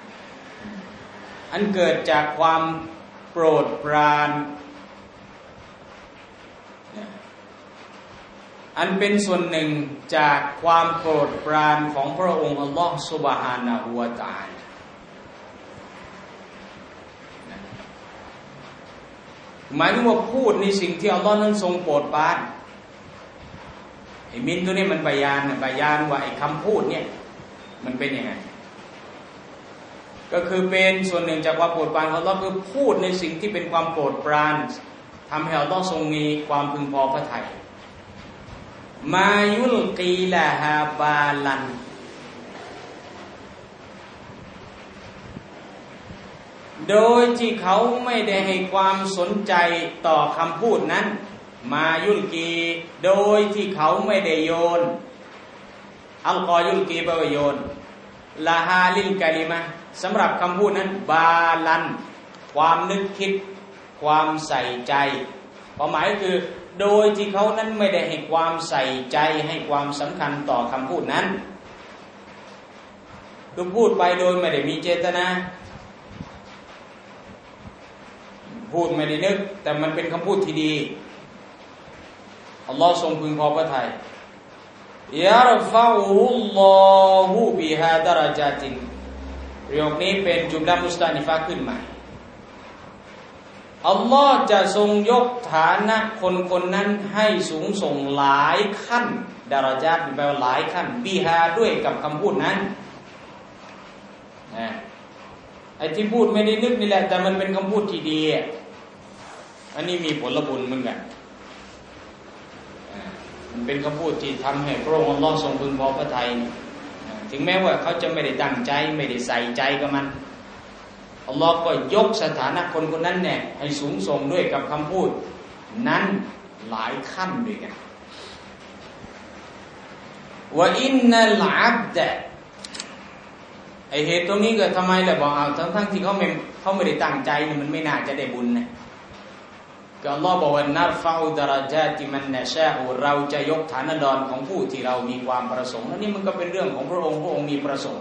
S1: จากความโปรดปรานอันเป็นส่วนหนึ่งจากความโปรดปรานของพระองค์อัลลอฮฺซุบฮานะฮูวะตะอาลาหมายถึงว่าพูดในสิ่งที่อัลลอฮ์นั้นทรงโปรดปรานไอ้มินตัวนี้มันบายานว่าไอ้คำพูดเนี่ยมันเป็นยังไงก็คือเป็นส่วนหนึ่งจากความโปรดปรานของอัลลอฮ์คือพูดในสิ่งที่เป็นความโปรดปรานทำให้อัลลอฮ์ทรงมีความพึงพอพระทัยมายุลกีละฮาบาลันโดยที่เขาไม่ได้ให้ความสนใจต่อคำพูดนั้นมายุลกีโดยที่เขาไม่ได้โยนอัลกอยุลกีแปลว่าโยนลาฮาลิลกะลิมะสำหรับคำพูดนั้นบาลันความนึกคิดความใส่ใจความหมายคือโดยที่เขานั้นไม่ได้ให้ความใส่ใจให้ความสำคัญต่อคำพูดนั้นคือพูดไปโดยไม่ได้มีเจตนาพูดไม่ได้นึกแต่มันเป็นคำพูดที่ดีอัลลอฮ์ทรงพึงพอพระทัยยารฟะอุลลอฮุบิฮาดะรจาตินประโยคนี้เป็นจุมละมุสตานิฟะขึ้นใหม่อัลลอฮ์จะทรงยกฐานะคนนั้นให้สูงส่งหลายขั้นดารจาตแปลว่าหลายขั้นบิฮาด้วยกับคำพูดนั้นไอ้ที่พูดไม่ได้นึกนี่แหละแต่มันเป็นคำพูดที่ดีอันนี้มีผลบุญเหมือนกันมันเป็นคำพูดที่ทำให้พระองค์อัลลอฮ์ทรงพึงพอพระทัยถึงแม้ว่าเขาจะไม่ได้ตั้งใจไม่ได้ใส่ใจกับมันอัลลอฮ์ก็ยกสถานะคนนั้นเนี่ยให้สูงส่งด้วยกับคำพูดนั้นหลายขั้นด้วยกันว่าอินนัลอับดะไอเหตุตรงนี้ก็ทำไมล่ะบอกเอาทั้งที่เขาไม่ได้ตั้งใจเนี่ยมันไม่น่าจะได้บุญนะก็อัลลอฮ์บอกว่านัรฟะอุดะรจาติมันนะชาอูเราจะยกฐานะดอนของผู้ที่เรามีความประสงค์และนี่มันก็เป็นเรื่องของพระองค์มีประสงค์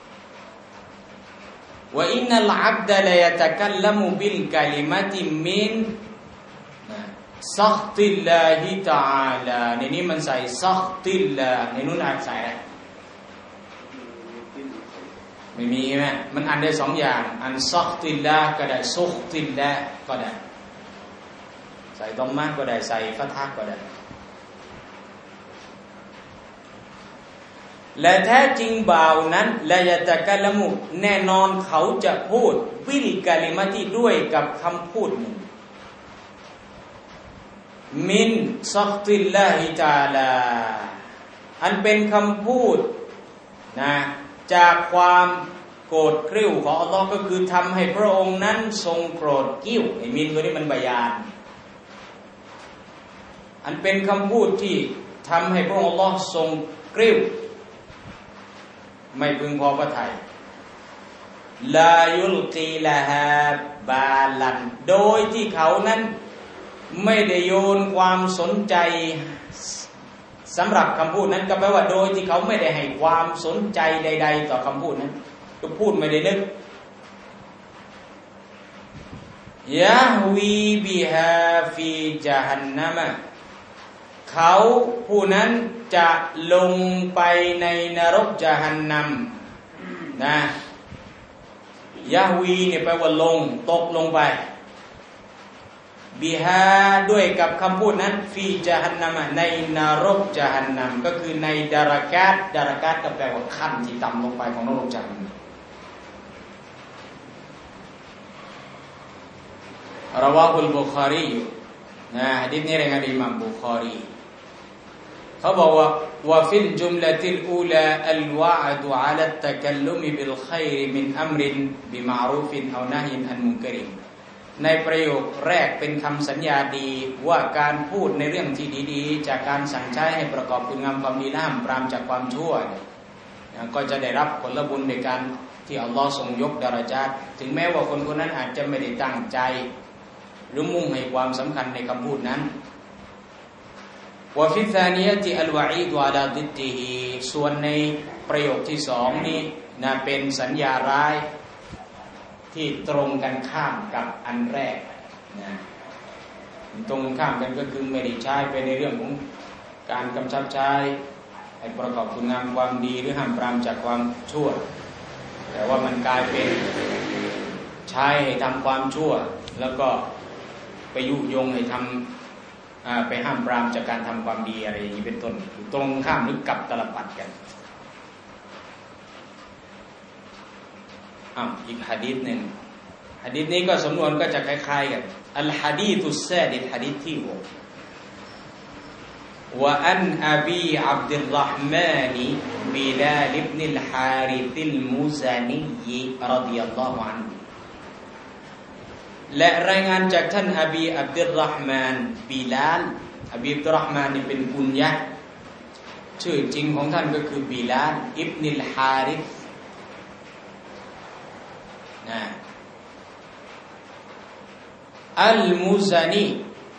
S1: ว่าอินนัลอับดะลายะตะกัลลัมุบิลกะลิมะติมินซักติลลาฮิตะอาลาในนี้มันใส่ซักติลลาในนู้นอ่านใส่อะไรไม่มีใช่ไหมมันอ่านได้สองอย่างอ่านซักติลลาก็ได้ซุกติลลาก็ได้ใส่ดอมมะก็ได้ใส่ฟัทฮะก็ได้และแท้จริงบ่าวนั้นละยะตะกัลละมุแน่นอนเขาจะพูดบิลกะลิมะติด้วยกับคำพูดหนึ่งมินซักติลลาฮิตะอาลาอันเป็นคำพูดนะจากความโกรธกริ้วของอัลลอฮ์ก็คือทำให้พระองค์นั้นทรงโกรธกิ้วไอ้มินตัวนี้มันบายานอันเป็นคำพูดที่ทำให้พระองค์อัลลอฮ์ทรงกริ้วไม่พึงพอพระทัยลายุลกีละฮาบาลันโดยที่เขานั้นไม่ได้โยนความสนใจสำหรับคำพูดนั้นก็แปลว่าโดยที่เขาไม่ได้ให้ความสนใจใดๆต่อคำพูดนั้นก็พูดไม่ได้นึกยะฮวีบิฮาฟีญะฮันนัมเขาผู้นั้นจะลงไปในนรกญะฮันนัมนะยะฮวีเนี่ยแปลว่าลงตกลงไปบิฮาด้วยกับคำพูดนั้นฟีญะฮันนัมในนรกญะฮันนัมก็คือในดารากาตก็แปลว่าขั้นที่ต่ำลงไปของนรกญะฮันนัมราวาฮุลบุคารีนะหะดีษนี้รายงานอิหม่ามบุคารีเขาบอกว่าวะฟิลจุมละติลอูลาอัลวะอดุอะลัตตะกัลลุมบิลค็อยรมินอัมรินบิมะอรูฟินเอานะฮินอันมุนกะริในประโยคแรกเป็นคำสัญญาดีว่าการพูดในเรื่องที่ดีๆจากการสั่งใช้ให้ประกอบคุณงามความดีห้ามปรามจากความชั่วก็จะได้รับผลบุญในการที่อัลลอฮ์ทรงยกดารญาตถึงแม้ว่าคนนั้นอาจจะไม่ได้ตั้งใจหรือมุ่งให้ความสำคัญในคำพูดนั้นวะฟิซานียะติอัลวะอีดอะลาดิดดิฮิส่วนในประโยคที่สองนี้นะเป็นสัญญาร้ายที่ตรงกันข้ามกับอันแรกนะตรงกันข้ามกันก็คือไม่ได้ใช้ไปในเรื่องของการกำชับใช้ให้ประกอบคุณงามความดีหรือห้ามปรามจากความชั่วแต่ว่ามันกลายเป็นใช้ให้ทำความชั่วแล้วก็ไปยุยงให้ทำไปห้ามปรามจากการทำความดีอะไรอย่างนี้เป็นต้นตรงข้ามหรือกับตลปัดกันอีกหะดีษหนึ่งหะดีษนี้ก็สำนวนก็จะคล้ายๆกันอัลหะดีษุสซาดิสหะดีษที่6وأن أبي عبد الرحمن بلال بن الحارث المزني رضي الله عنه และรายงานจากท่านอบีอับดุลรอห์มานบิลาลอบีอับดุลรอห์มานนี่เป็นกุญยะชื่อจริงของท่านก็คือบิลาลอิบนุลฮาริษนะอัลมุซานี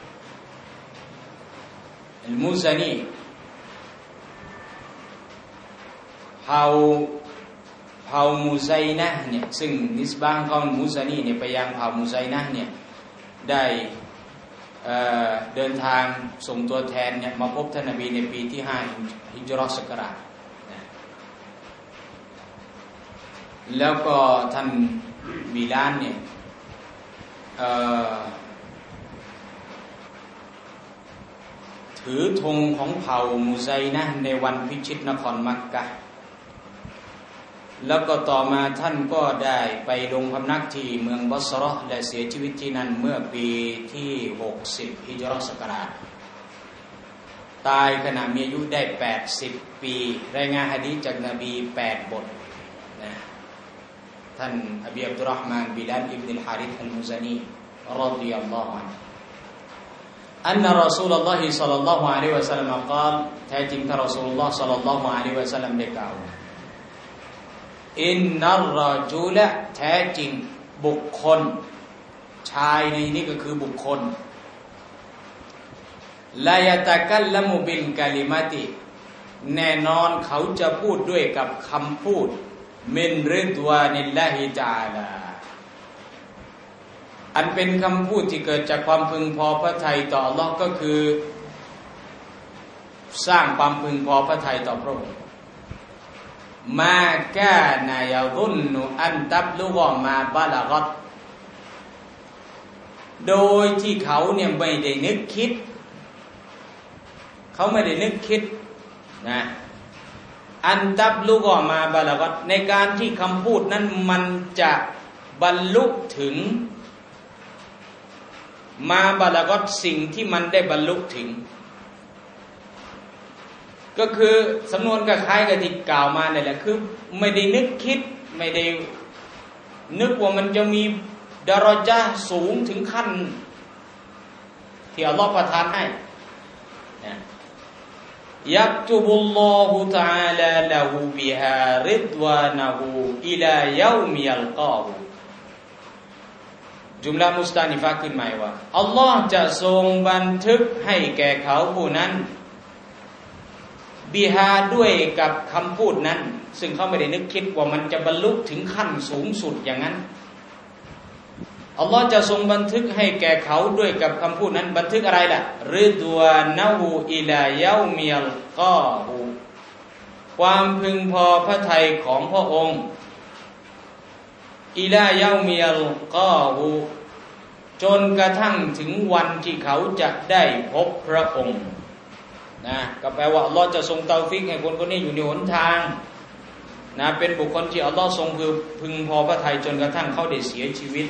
S1: เผ่ามุไซนะห์เนี่ยซึ่งนิสบะห์ของมุซานีเนี่ยไปยังเผ่ามุไซนะห์เนี่ยได้เดินทางส่งตัวแทนเนี่ยมาพบท่านนบีในปีที่5ฮิจเราะห์ศักราชแล้วก็ท่านบิลาลเนี่ยถือธงของเผ่ามุไซนะห์ในวันพิชิตนครมักกะฮ์แล้วก็ต่อมาท่านก็ได้ไปลงพำนักที่เมืองบัศเราะห์และเสียชีวิตที่นั่นเมื่อปีที่60ฮิจเราะห์ศักราชตายขณะมีอายุได้80ปีรายงานหะดีษจากนบี8บทนะท่านอบีอับดุลรอห์มานบิลาลอิบนุลฮาริษอัลมุซานีรอฎิยัลลอฮุอันฮุอันนะรอซูลุลลอฮิศ็อลลัลลอฮุอะลัยฮิวะซัลลัมกล่าวแท้จริงท่านรอซูลุลลอฮ์ศ็อลลัลลอฮุอะลัยฮิวะซัลลัมได้กล่าวอินนัรรอจุละแท้จริงบุคคลชายในนี้ก็คือบุคคลลายะตะกัลละมุบิลกะลิมะติแน่นอนเขาจะพูดด้วยกับคำพูดมินริดวานิลลาฮิตะอาลาอันเป็นคำพูดที่เกิดจากความพึงพอพระทัยต่ออัลเลาะห์ก็คือสร้างความพึงพอพระทัยต่อพระองค์มากานะยะซุนนุอันตับลุกมาบะละกัตโดยที่เขาเนี่ยไม่ได้นึกคิดเขาไม่ได้นึกคิดนะอันตับลุกมาบะละกัตในการที่คำพูดนั้นมันจะบรรลุถึงมาบะละกัตสิ่งที่มันได้บรรลุถึงก็คือสำนวนคล้ายๆกับที่กล่าวมาเนี่ยแหละคือไม่ได้นึกคิดไม่ได้นึกว่ามันจะมีดารอญะห์สูงถึงขั้นที่อัลลอฮฺประทานให้ยักตุบุลลอฮุตะอาลาละฮูบิฮาริดวานะฮูอิลาเยามิยัลกาฮูจุมละมุสตานิฟะขึ้นหมายว่าอัลลอฮฺจะทรงบันทึกให้แก่เขาผู้นั้นบิฮาด้วยกับคำพูดนั้นซึ่งเขาไม่ได้นึกคิดว่ามันจะบรรลุถึงขั้นสูงสุดอย่างนั้นอัลลอฮ์จะทรงบันทึกให้แก่เขาด้วยกับคำพูดนั้นบันทึกอะไรล่ะริดวานะฮูอิลาเยามิยัลกาฮูความพึงพอพระทัยของพระองค์อิลาเยามิยัลกาฮูจนกระทั่งถึงวันที่เขาจะได้พบพระองค์นะก็แปลว่าอัลลอฮ์จะทรงเตาฟิกให้คนคนนี้อยู่ในหนทางนะเป็นบุคคลที่อัลลอฮ์ทรงพึงพอพระทัยจนกระทั่งเขาได้เสียชีวิต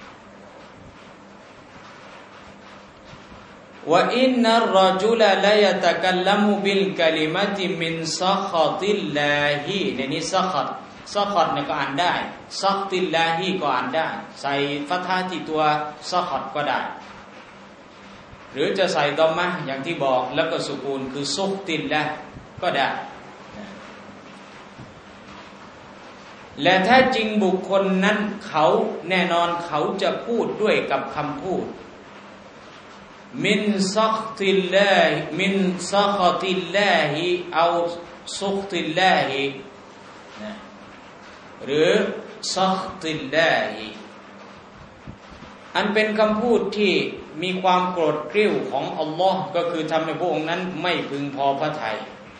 S1: ว่าอินนัรรอจุลลายะตะกัลลัมุบิลกะลิมะติมินซัคอติลลาฮิในนี้ซัคอตเนี่ยก็อ่านได้ซัคติลลาฮิก็อ่านได้ใส่ฟัตฮะที่ตัวซัคอตก็ได้หรือจะใส่ดอมมะอย่างที่บอกแล้วก็สุกูนคือซุกตินละก็ได้และแท้จริงบุคคลนั้นเขาแน่นอนเขาจะพูดด้วยกับคำพูดมินซักติลลาฮิมินซักติลลาฮิเอาซุกติลลาฮิหรือซักติลลาฮิอันเป็นคำพูดที่มีความโกรธกริ้วของอัลลอฮ์ก็คือทำให้พระองค์นั้นไม่พึงพอพระทัย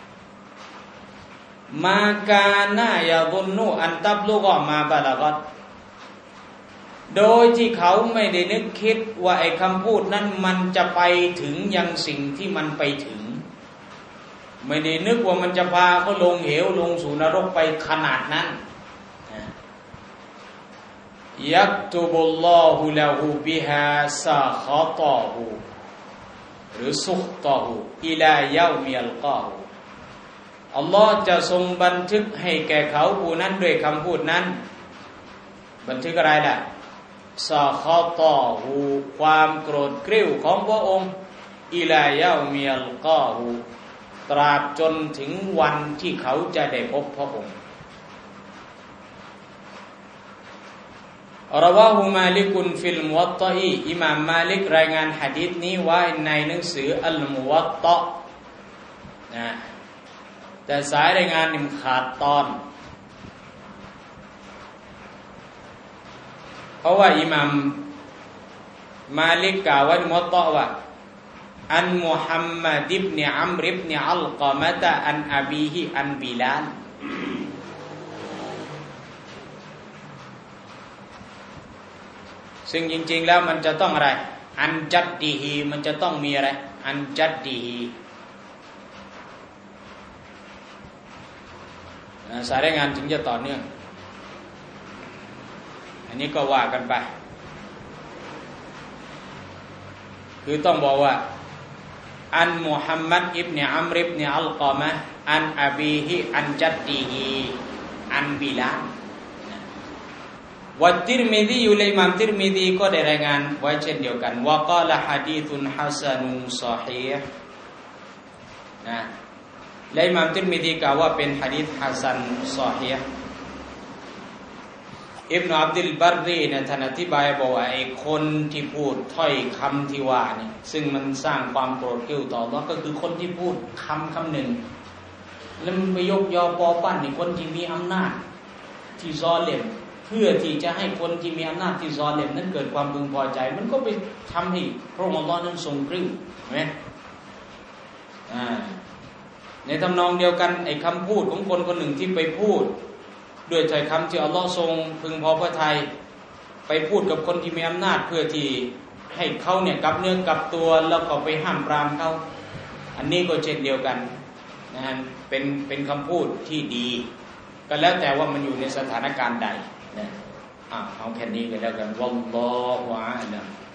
S1: มากานะยะซุนนูอันตับลุกมาบะละกัตโดยที่เขาไม่ได้นึกคิดว่าไอ้คำพูดนั้นมันจะไปถึงยังสิ่งที่มันไปถึงไม่ได้นึกว่ามันจะพาเขาลงเหวลงสู่นรกไปขนาดนั้นยักตุบุลลอฮุละฮูบิฮาซาคอตอฮูหรือซุกตอฮูอิลาเยามิยัลกาฮูอัลลอฮ์จะทรงบันทึกให้แก่เขาผู้นั้นด้วยคำพูดนั้นบันทึกอะไรล่ะซาคอตอฮูความโกรธกริ้วของพระองค์อิลาเยามิยัลกาฮูตราบจนถึงวันที่เขาจะได้พบพระองค์ราวะฮุมาลิกุนฟิลมุวัตตะอีอิหม่ามมาลิกรายงานหะดีษนี้ไว้ในหนังสืออัลมุวัตตะนะแต่สายรายงานนี่ขาดตอนเพราะว่าอิหม่ามมาลิกกล่าวไว้ในมุวัตตะว่าอันมุฮัมมัดอิบนุอัมรอิบนุอัลกอมะตะอันอบีฮิอันบิลาลซึ่งจริงๆแล้วมันจะต้องอะไรอันจัดดีฮีมันจะต้องมีอะไรอันจัดดีฮีสายรายงานถึงจะต่อเนื่องอันนี้ก็ว่ากันไปคือต้องบอกว่าอันมุฮัมมัดอิบนุอัมรอิบนุอัลกอมะอันอบีฮิอันจัดดีฮีอันบิลาลวัตติรมิซีและอิหม่ามติรมิซีก็ได้รายงานไว้เช่นเดียวกันว่ากล่าวหะดีษฮัสซันุนศอฮีฮ์นะและอิหม่ามติรมิซีกล่าวว่าเป็นหะดีษฮัสซันศอฮีฮ์อิบนุอับดุลบัรรีในท่านอธิบายบอกว่าไอ้คนที่พูดถ้อยคำที่ว่านี่ซึ่งมันสร้างความโกรธกริ้วต่ออัลเลาะห์ก็คือคนที่พูดคำหนึ่งแล้วมันไปยกยอปอปั้นนี่คนที่มีอำนาจที่ซอเลมเพื่อที่จะให้คนที่มีอำนาจที่ซอเลมนั้นเกิดความพึงพอใจมันก็ไปทำให้พระองค์อัลเลาะห์นั้นทรงกริ้วเห็นไหมในทำนองเดียวกันไอ้คำพูดของคนคนหนึ่งที่ไปพูดด้วยถ้อยคำที่อัลเลาะห์ทรงพึงพอพระทัยไปพูดกับคนที่มีอำนาจเพื่อที่ให้เขาเนี่ยกลับเนื้อกลับตัวแล้วก็ไปห้ามปรามเขาอันนี้ก็เช่นเดียวกันนะเป็นคำพูดที่ดีก็แล้วแต่ว่ามันอยู่ในสถานการณ์ใดนะเอาแค่นี้ก็แล้วกันวัลลอฮุอะลัม